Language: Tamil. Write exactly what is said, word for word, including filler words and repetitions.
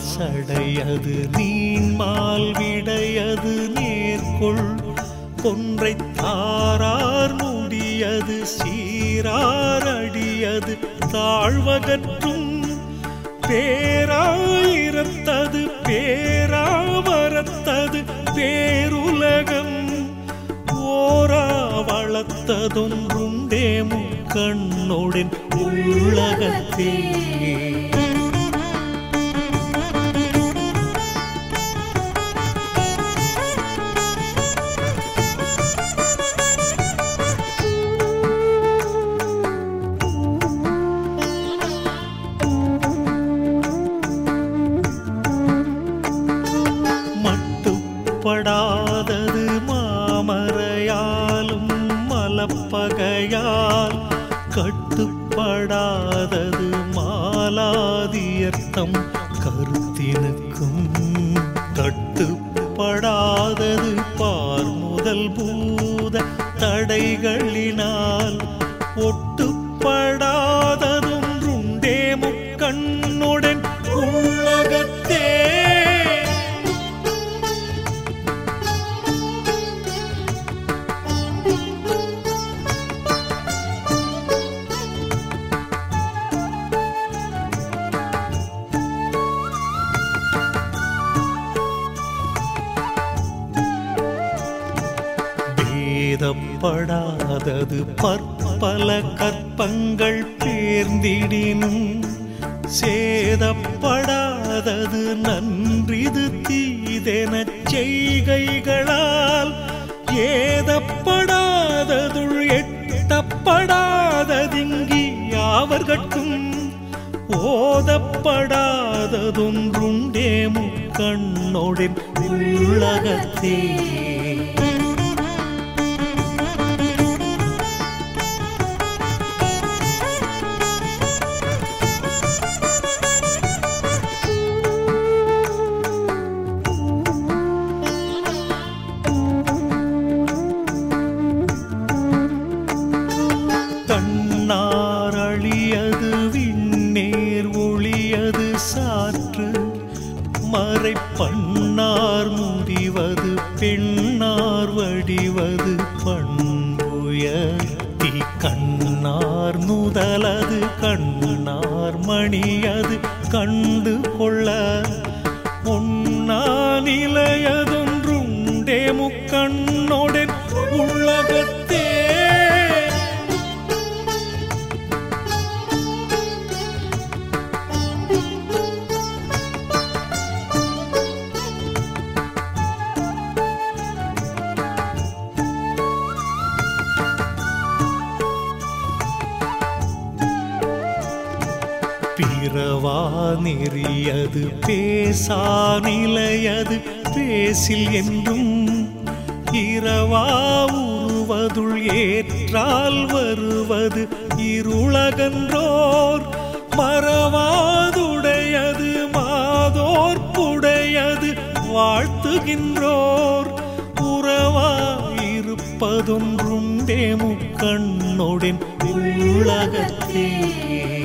சடையது நீன்மால் விடையது நேர்கொள் கொன்றை தாரார் முடியது சீரார் அடியது தாழ்வகற்றும் பேராயிரத்தது பேராவரத்தது பேருலகம் ஓரா வளர்த்ததொன்றுண்டே முக்கண்ணோடின் உள்ளகத்தே. படாதது மாமரையாலும் மலப்பகையால் கட்டுப்படாதது மாலாதியர்த்தம் கருத்தினுக்கும் தட்டுப்படாதது பார் முதல் பூத தடைகளினால் ஒட்டுப்படாததொன்றுண்டே முக்கண்ணுடன் உள்ளகத்தே. படாதது பற்பல கற்பங்கள் பேர்ந்திடினும் சேதப்படாதது நன்றிது தீதெனச் செய்கைகளால் ஏதப்படாததுள் எட்டப்படாததிங்கி யாவர்கட்கும் ஓதப்படாததொன்றுண்டே முக்கண்ணோடின் உள்ளகத்தே. அழியது விண்ணேர் ஒளியது சாற்று மறை பண்ணார் முடிவது பெண்ணார் வடிவது பண்புயர்த்தி கண்ணார் நுதலது கண்ணார் மணியது கண்டு கொள்ள ஒன்னா நிலையதொன்றுண்டே முக்கண்ணோடன் உள்ளகத்தே. பிறவா நெறியது பேசா நிலையது பேசில் என்றும் இரவா உருவதுள் ஏற்றால் வருவது இருளகன்றோர் மறவாதுடையது மாதோர்ப்புடையது வாழ்த்துகின்றோர் உறவா இருப்பதொன்றுண்டே முக்கண்ணோடின் உள்ளகத்தே.